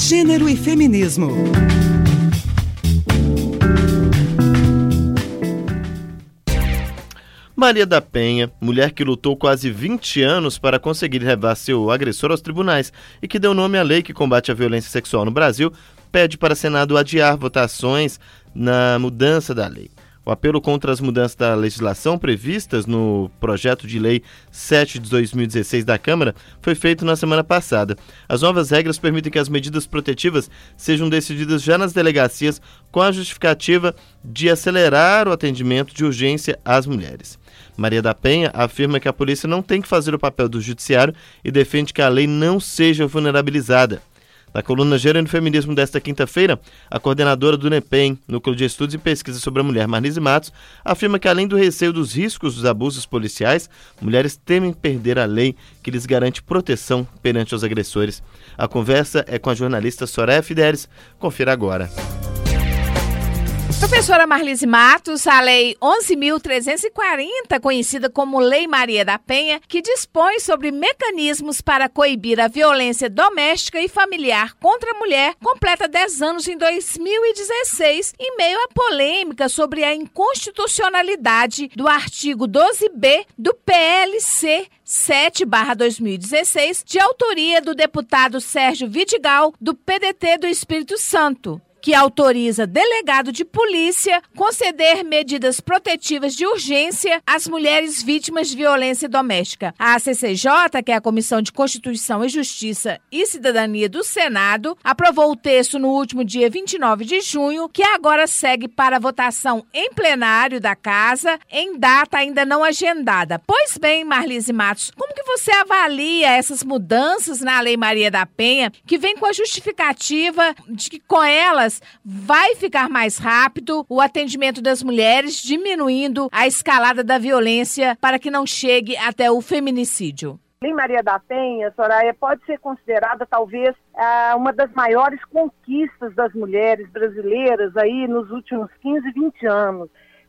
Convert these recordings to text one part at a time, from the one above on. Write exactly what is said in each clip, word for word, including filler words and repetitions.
Gênero e feminismo. Maria da Penha, mulher que lutou quase vinte anos para conseguir levar seu agressor aos tribunais e que deu nome à lei que combate a violência sexual no Brasil, pede para o Senado adiar votações na mudança da lei. O apelo contra as mudanças da legislação previstas no projeto de lei sete de dois mil e dezesseis da Câmara foi feito na semana passada. As novas regras permitem que as medidas protetivas sejam decididas já nas delegacias com a justificativa de acelerar o atendimento de urgência às mulheres. Maria da Penha afirma que a polícia não tem que fazer o papel do judiciário e defende que a lei não seja vulnerabilizada. Na coluna Gênero e Feminismo desta quinta-feira, a coordenadora do NEPEM, Núcleo de Estudos e Pesquisa sobre a Mulher, Marlise Matos, afirma que além do receio dos riscos dos abusos policiais, mulheres temem perder a lei que lhes garante proteção perante os agressores. A conversa é com a jornalista Soraya Fidelis. Confira agora. Professora Marlise Matos, a Lei onze mil trezentos e quarenta, conhecida como Lei Maria da Penha, que dispõe sobre mecanismos para coibir a violência doméstica e familiar contra a mulher, completa dez anos em dois mil e dezesseis, em meio à polêmica sobre a inconstitucionalidade do artigo doze B do P L C sete barra dois mil e dezesseis, de autoria do deputado Sérgio Vidigal, do P D T do Espírito Santo, que autoriza delegado de polícia conceder medidas protetivas de urgência às mulheres vítimas de violência doméstica. A C C J, que é a Comissão de Constituição e Justiça e Cidadania do Senado, aprovou o texto no último dia vinte e nove de junho, que agora segue para votação em plenário da Casa, em data ainda não agendada. Pois bem, Marlise Matos, como que você avalia essas mudanças na Lei Maria da Penha, que vem com a justificativa de que com elas vai ficar mais rápido o atendimento das mulheres, diminuindo a escalada da violência para que não chegue até o feminicídio? A Lei Maria da Penha, Soraya, pode ser considerada talvez uma das maiores conquistas das mulheres brasileiras aí nos últimos quinze, vinte anos.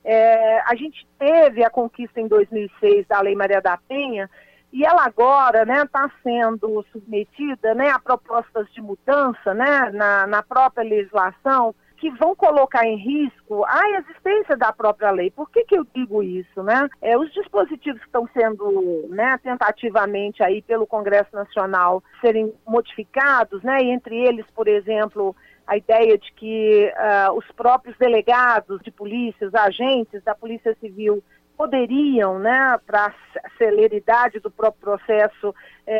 É, a gente teve a conquista em dois mil e seis da Lei Maria da Penha, e ela agora está, né, sendo submetida, né, a propostas de mudança, né, na, na própria legislação, que vão colocar em risco a existência da própria lei. Por que que eu digo isso, né? É, os dispositivos que estão sendo, né, tentativamente aí pelo Congresso Nacional serem modificados, né, e entre eles, por exemplo, a ideia de que uh, os próprios delegados de polícia, os agentes da Polícia Civil, poderiam, né, para a celeridade do próprio processo,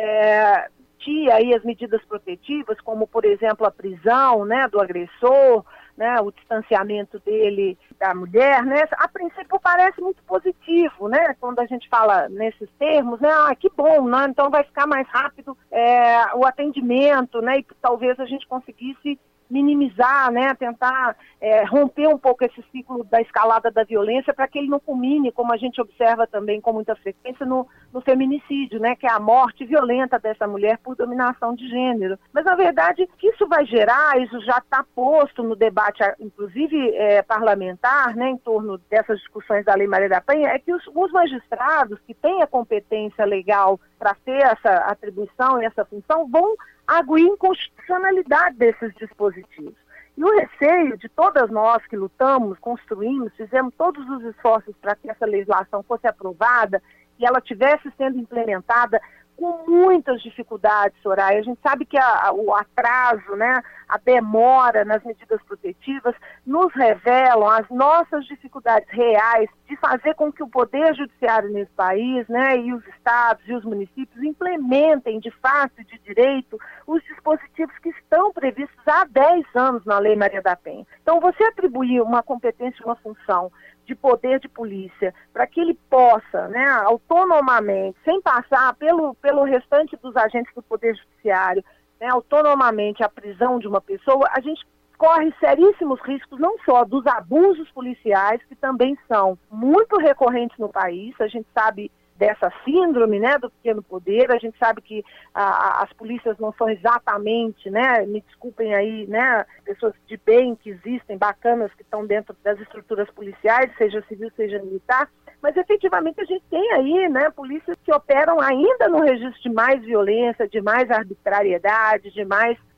é, ter aí as medidas protetivas, como, por exemplo, a prisão, né, do agressor, né, o distanciamento dele da mulher, né, a princípio parece muito positivo, né, quando a gente fala nesses termos, né, ah, que bom, né, então vai ficar mais rápido é, o atendimento, né, e talvez a gente conseguisse minimizar, né, tentar é, romper um pouco esse ciclo da escalada da violência para que ele não culmine, como a gente observa também com muita frequência, no, no feminicídio, né, que é a morte violenta dessa mulher por dominação de gênero. Mas, na verdade, o que isso vai gerar, isso já está posto no debate, inclusive é, parlamentar, né, em torno dessas discussões da Lei Maria da Penha, é que os, os magistrados que têm a competência legal para ter essa atribuição e essa função vão aguir inconstitucionalidade desses dispositivos. E o receio de todas nós que lutamos, construímos, fizemos todos os esforços para que essa legislação fosse aprovada e ela tivesse sendo implementada com muitas dificuldades, Soraya. A gente sabe que a, a, o atraso, né, a demora nas medidas protetivas nos revelam as nossas dificuldades reais de fazer com que o poder judiciário nesse país, né, e os estados e os municípios implementem de fato e de direito os dispositivos que estão previstos há dez anos na Lei Maria da Penha. Então, você atribuir uma competência, uma função de poder de polícia, para que ele possa, né, autonomamente, sem passar pelo, pelo restante dos agentes do Poder Judiciário, né, autonomamente a prisão de uma pessoa, a gente corre seríssimos riscos, não só dos abusos policiais, que também são muito recorrentes no país, a gente sabe dessa síndrome, né, do pequeno poder, a gente sabe que a, as polícias não são exatamente, né, me desculpem aí, né, pessoas de bem que existem, bacanas, que estão dentro das estruturas policiais, seja civil, seja militar, mas efetivamente a gente tem aí, né, polícias que operam ainda no registro de mais violência, de mais arbitrariedade, de mais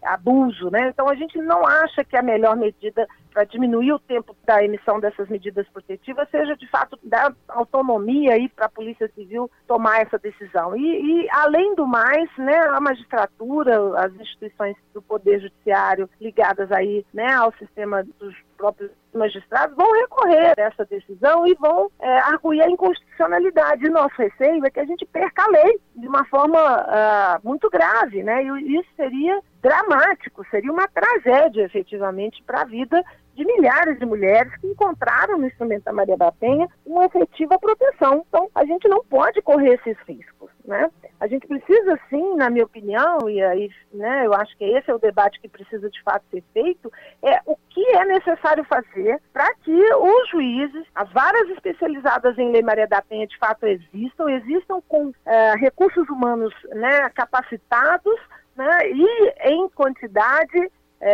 abuso, né? Então a gente não acha que a melhor medida para diminuir o tempo da emissão dessas medidas protetivas seja de fato dar autonomia aí para a Polícia Civil tomar essa decisão. E, e além do mais, né, a magistratura, as instituições do Poder Judiciário ligadas aí, né, ao sistema dos próprios magistrados vão recorrer a essa decisão e vão é, arguir a inconstitucionalidade. E nosso receio é que a gente perca a lei de uma forma uh, muito grave, né? E isso seria dramático, seria uma tragédia efetivamente para a vida de milhares de mulheres que encontraram no instrumento da Maria da Penha uma efetiva proteção. Então, a gente não pode correr esses riscos, né? A gente precisa, sim, na minha opinião, e aí, né, eu acho que esse é o debate que precisa de fato ser feito, é o que é necessário fazer para que os juízes, as varas especializadas em Lei Maria da Penha de fato existam, existam com é, recursos humanos, né, capacitados, né, e em quantidade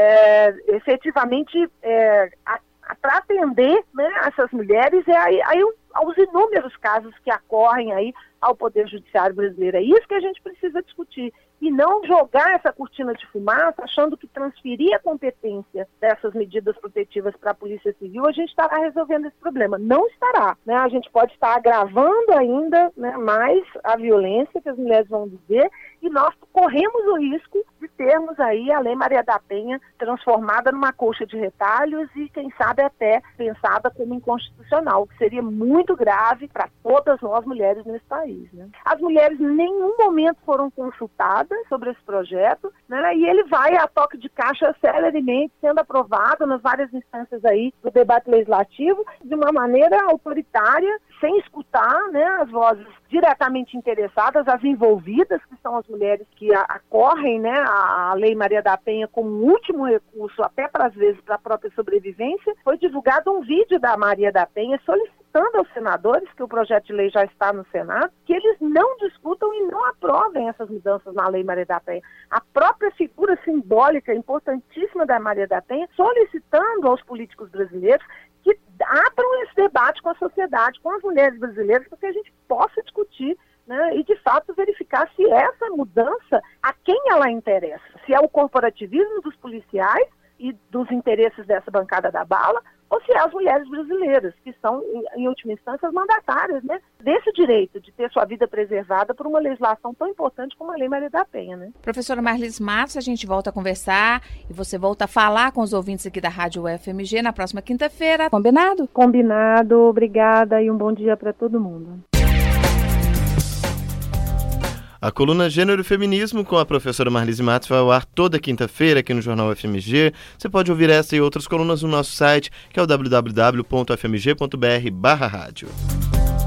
é, efetivamente é, para atender, né, essas mulheres, é aí, aí aos inúmeros casos que ocorrem aí ao Poder Judiciário brasileiro. É isso que a gente precisa discutir e não jogar essa cortina de fumaça achando que transferir a competência dessas medidas protetivas para a Polícia Civil a gente estará resolvendo esse problema. Não estará, né? A gente pode estar agravando ainda, né, mais a violência que as mulheres vão viver e nós corremos o risco de termos aí a Lei Maria da Penha transformada numa colcha de retalhos e, quem sabe, até pensada como inconstitucional, o que seria muito grave para todas nós mulheres nesse país, né? As mulheres em nenhum momento foram consultadas sobre esse projeto, né? E ele vai a toque de caixa celeremente sendo aprovado nas várias instâncias aí do debate legislativo de uma maneira autoritária, sem escutar, né, as vozes diretamente interessadas, as envolvidas, que são as mulheres que acorrem, né, a, a Lei Maria da Penha como um último recurso, até para às vezes para a própria sobrevivência. Foi divulgado um vídeo da Maria da Penha solicitando aos senadores, que o projeto de lei já está no Senado, que eles não discutam e não aprovem essas mudanças na Lei Maria da Penha. A própria figura simbólica importantíssima da Maria da Penha solicitando aos políticos brasileiros que abram esse debate com a sociedade, com as mulheres brasileiras, para que a gente possa discutir, né, e de fato verificar se essa mudança, a quem ela interessa. Se é o corporativismo dos policiais e dos interesses dessa bancada da bala, ou se é as mulheres brasileiras, que são, em última instância, as mandatárias, né, desse direito de ter sua vida preservada por uma legislação tão importante como a Lei Maria da Penha, né? Professora Marlis Matos, a gente volta a conversar e você volta a falar com os ouvintes aqui da Rádio U F M G na próxima quinta-feira. Combinado? Combinado, obrigada e um bom dia para todo mundo. A coluna Gênero e Feminismo com a professora Marlis Matos vai ao ar toda quinta-feira aqui no Jornal U F M G. Você pode ouvir essa e outras colunas no nosso site, que é o w w w ponto f m g ponto b r barra rádio.